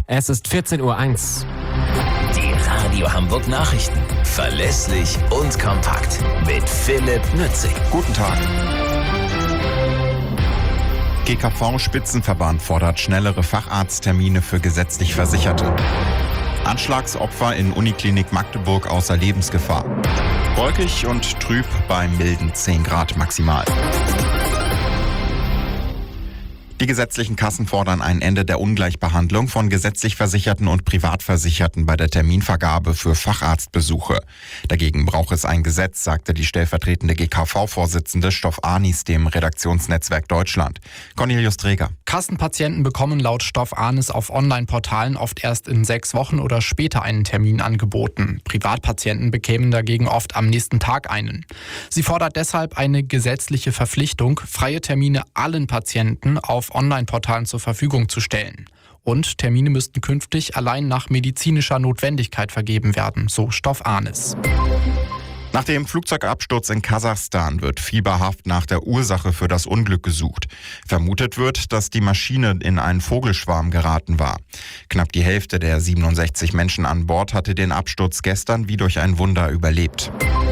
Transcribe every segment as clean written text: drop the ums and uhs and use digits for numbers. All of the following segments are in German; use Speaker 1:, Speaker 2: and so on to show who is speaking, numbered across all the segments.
Speaker 1: Es ist 14:01 Uhr.
Speaker 2: Die Radio Hamburg Nachrichten. Verlässlich und kompakt. Mit Philipp Nützing.
Speaker 3: Guten Tag. GKV-Spitzenverband fordert schnellere Facharzttermine für gesetzlich Versicherte. Anschlagsopfer in Uniklinik Magdeburg außer Lebensgefahr. Wolkig und trüb bei milden 10 Grad maximal. Die gesetzlichen Kassen fordern ein Ende der Ungleichbehandlung von gesetzlich Versicherten und Privatversicherten bei der Terminvergabe für Facharztbesuche. Dagegen braucht es ein Gesetz, sagte die stellvertretende GKV-Vorsitzende Stoff Anis dem Redaktionsnetzwerk Deutschland. Cornelius Träger.
Speaker 4: Kassenpatienten bekommen laut Stoff Anis auf Online-Portalen oft erst in 6 Wochen oder später einen Termin angeboten. Privatpatienten bekämen dagegen oft am nächsten Tag einen. Sie fordert deshalb eine gesetzliche Verpflichtung, freie Termine allen Patienten auf Online-Portalen zur Verfügung zu stellen. Und Termine müssten künftig allein nach medizinischer Notwendigkeit vergeben werden, so Stoff Anis.
Speaker 3: Nach dem Flugzeugabsturz in Kasachstan wird fieberhaft nach der Ursache für das Unglück gesucht. Vermutet wird, dass die Maschine in einen Vogelschwarm geraten war. Knapp die Hälfte der 67 Menschen an Bord hatte den Absturz gestern wie durch ein Wunder überlebt.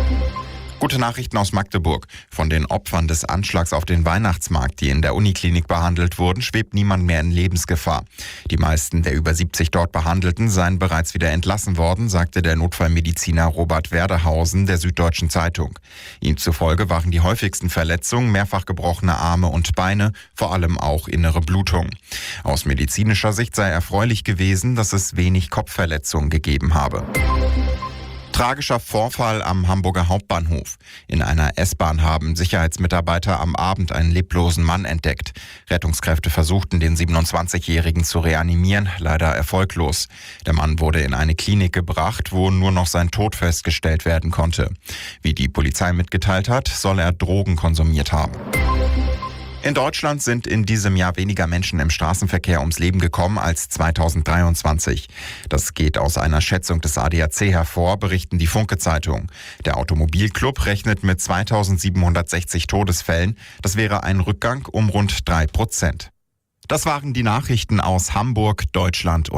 Speaker 3: Gute Nachrichten aus Magdeburg. Von den Opfern des Anschlags auf den Weihnachtsmarkt, die in der Uniklinik behandelt wurden, schwebt niemand mehr in Lebensgefahr. Die meisten der über 70 dort Behandelten seien bereits wieder entlassen worden, sagte der Notfallmediziner Robert Werdehausen der Süddeutschen Zeitung. Ihm zufolge waren die häufigsten Verletzungen mehrfach gebrochene Arme und Beine, vor allem auch innere Blutung. Aus medizinischer Sicht sei erfreulich gewesen, dass es wenig Kopfverletzungen gegeben habe. Tragischer Vorfall am Hamburger Hauptbahnhof. In einer S-Bahn haben Sicherheitsmitarbeiter am Abend einen leblosen Mann entdeckt. Rettungskräfte versuchten, den 27-Jährigen zu reanimieren, leider erfolglos. Der Mann wurde in eine Klinik gebracht, wo nur noch sein Tod festgestellt werden konnte. Wie die Polizei mitgeteilt hat, soll er Drogen konsumiert haben. In Deutschland sind in diesem Jahr weniger Menschen im Straßenverkehr ums Leben gekommen als 2023. Das geht aus einer Schätzung des ADAC hervor, berichten die Funke-Zeitung. Der Automobilclub rechnet mit 2760 Todesfällen. Das wäre ein Rückgang um rund 3%. Das waren die Nachrichten aus Hamburg, Deutschland und